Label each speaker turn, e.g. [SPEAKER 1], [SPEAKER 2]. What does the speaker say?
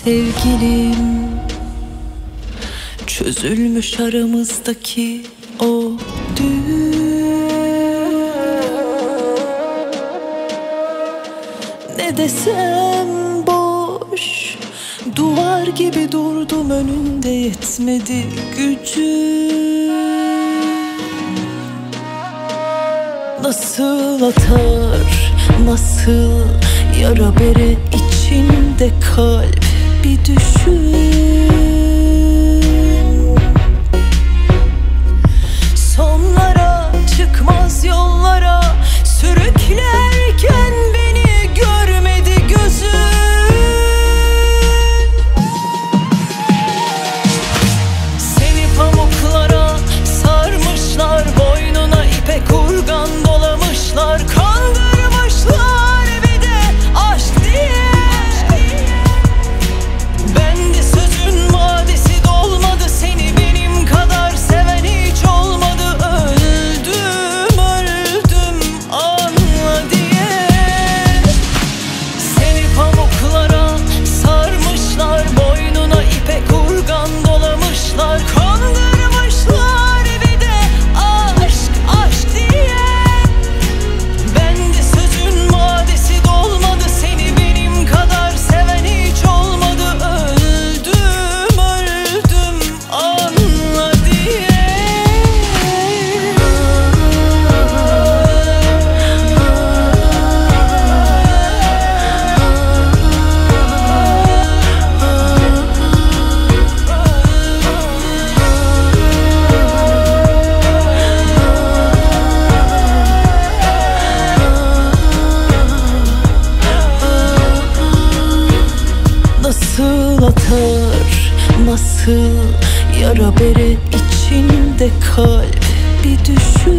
[SPEAKER 1] sevgilim. Çözülmüş aramızdaki o düğüm. Ne desem boş, duvar gibi durdum önünde, yetmedi gücüm. Nasıl atar, nasıl yara bere içinde kalp, bir düşün. Sonlara, çıkmaz yollara sürüklerken beni görmedi gözüm. Seni pamuklara sarmışlar, boynuna ipek urgan dolamışlar, kandırmışlar bir de aşk diye. Ben de sözün vadesi dolmadı, seni benim kadar seven hiç olmadı. Öldüm, öldüm anla diye. Seni pamuklara sarmışlar, boynuna ipek urgan dolamışlar, kandırmışlar bir de aşk, aşk diye. Ben de sözün vadesi dolmadı, seni benim kadar seven hiç olmadı. Öldüm, öldüm anla diye. Nasıl atar, nasıl yara bere içinde kalp, bir düşün.